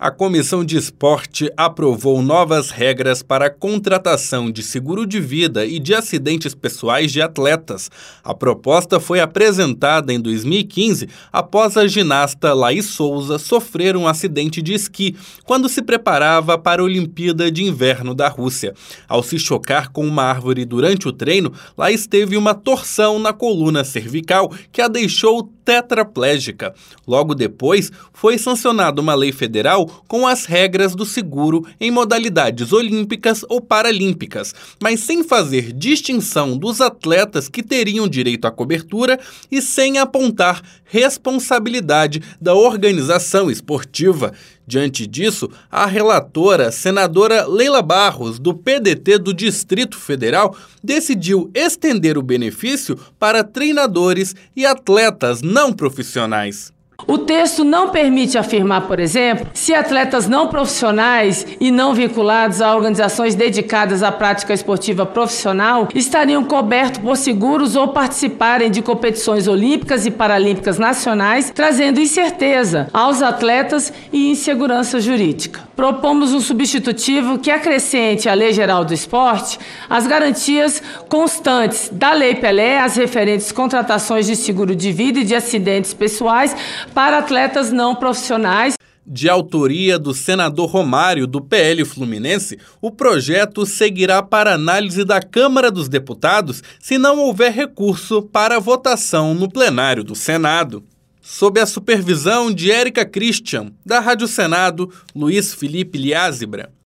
A Comissão de Esporte aprovou novas regras para a contratação de seguro de vida e de acidentes pessoais de atletas. A proposta foi apresentada em 2015 após a ginasta Laís Souza sofrer um acidente de esqui quando se preparava para a Olimpíada de Inverno da Rússia. Ao se chocar com uma árvore durante o treino, Laís teve uma torção na coluna cervical que a deixou tetraplégica. Logo depois, foi sancionada uma lei federal com as regras do seguro em modalidades olímpicas ou paralímpicas, mas sem fazer distinção dos atletas que teriam direito à cobertura e sem apontar responsabilidade da organização esportiva. Diante disso, a relatora, senadora Leila Barros, do PDT do Distrito Federal, decidiu estender o benefício para treinadores e atletas não profissionais. O texto não permite afirmar, por exemplo, se atletas não profissionais e não vinculados a organizações dedicadas à prática esportiva profissional estariam cobertos por seguros ou participarem de competições olímpicas e paralímpicas nacionais, trazendo incerteza aos atletas e insegurança jurídica. Propomos um substitutivo que acrescente à Lei Geral do Esporte as garantias constantes da Lei Pelé, as referentes contratações de seguro de vida e de acidentes pessoais para atletas não profissionais. De autoria do senador Romário, do PL Fluminense, o projeto seguirá para análise da Câmara dos Deputados se não houver recurso para votação no plenário do Senado. Sob a supervisão de Érica Christian, da Rádio Senado, Luiz Felipe Liázebra.